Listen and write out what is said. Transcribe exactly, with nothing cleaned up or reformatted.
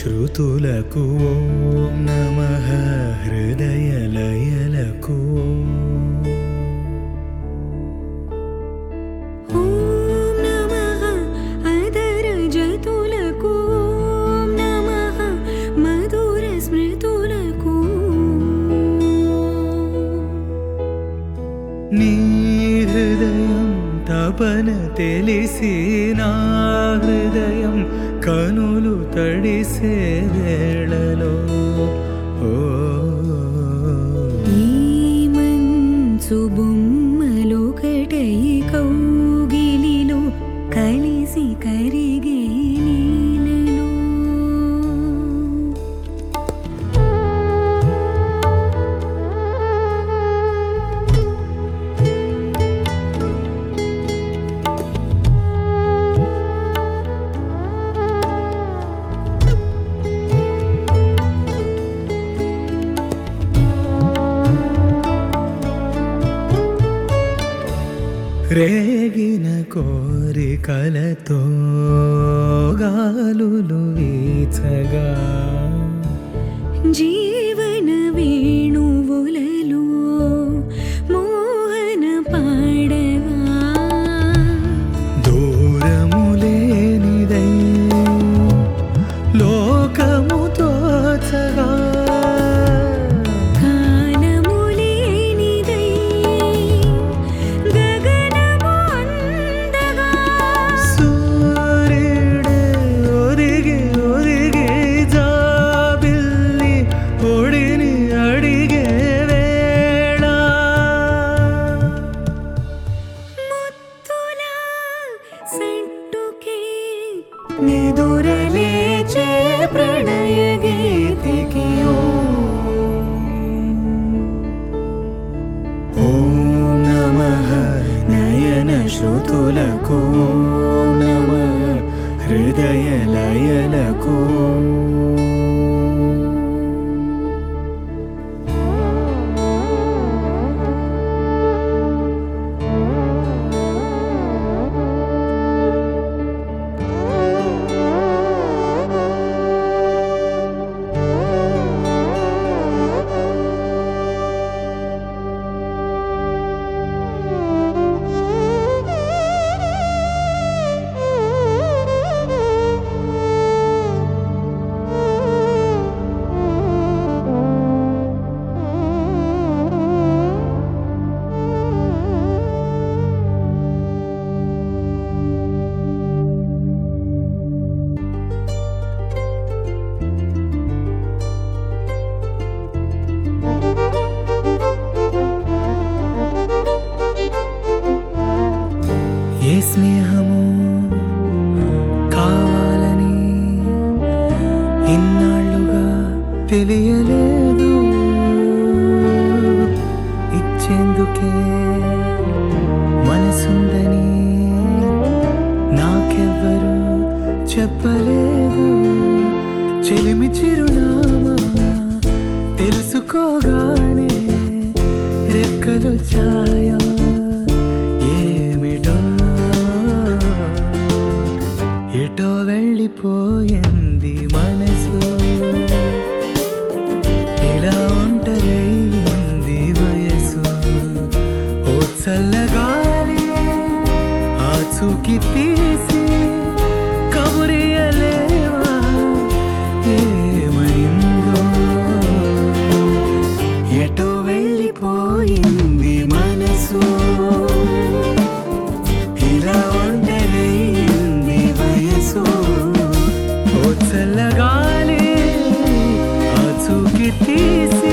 శృతులకు ఓం నమః హృదయ లయలకు ఓం నమః అదర జతులకు ఓం నమః మధుర స్మృతులకు నీ హృదయం తపన తెలిసి నా హృదయం కనులు తడిసే వేళలో ఓ ఈ మంచు బొమ్మలొకటై కౌగిలిలో కలిసి కరిగే నీలలో రేగిన కోరికలతో గాలులు వీచగా జీవన వేణువులలో మోహన పాడగా దూరము లేనిదై లోకము తోచగా కాలము లేనిదై గగనము అందగా సూర్యుడే ఒదిగి ఒదిగి జాబిల్లి ఒడిని అడిగే వేళ ముత్తుల సట్టుకే నిదురలేచే ప్రణయ గీతికి ఓం నమః నయన శృతులకు ఓం నమః హృదయ లయలకు ఏ స్నేహము కావాలని ఇన్నాళ్ళుగా తెలియలేదు ఇచ్చేందుకే మనసుందని నాకెవ్వరు చెప్పలేదు చెలిమి చిరునామా తెలుసుకోగానే రెక్కలు ఛాయ ఏమిటో ఎటో వెళ్ళిపోయింది మనసు ఇలా ఒంటరైంది వయసు ఓ చల్లగాలి ఆచూకి తీసి కబురియలేవా ఏమైందో ఎటో వెళ్ళిపోయింది మనసు ఇలా ఒంటరైంది వయసు ఓ చల్లగాలి ఆచూకి తీసి